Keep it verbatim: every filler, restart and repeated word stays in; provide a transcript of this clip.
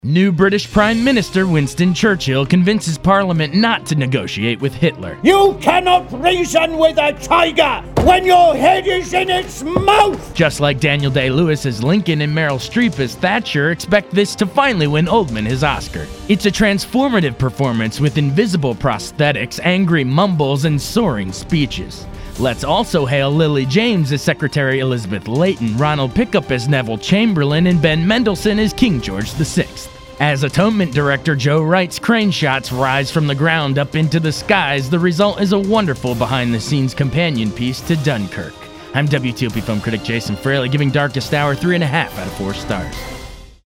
New British Prime Minister Winston Churchill convinces Parliament not to negotiate with Hitler. You cannot reason with a tiger when your head is in its mouth! Just like Daniel Day-Lewis as Lincoln and Meryl Streep as Thatcher, expect this to finally win Oldman his Oscar. It's a transformative performance with invisible prosthetics, angry mumbles, and soaring speeches. Let's also hail Lily James as Secretary Elizabeth Layton, Ronald Pickup as Neville Chamberlain, and Ben Mendelsohn as King George the Sixth. As Atonement Director Joe Wright's crane shots rise from the ground up into the skies, the result is a wonderful behind-the-scenes companion piece to Dunkirk. I'm W T O P film critic Jason Fraley, giving Darkest Hour three and a half out of four stars.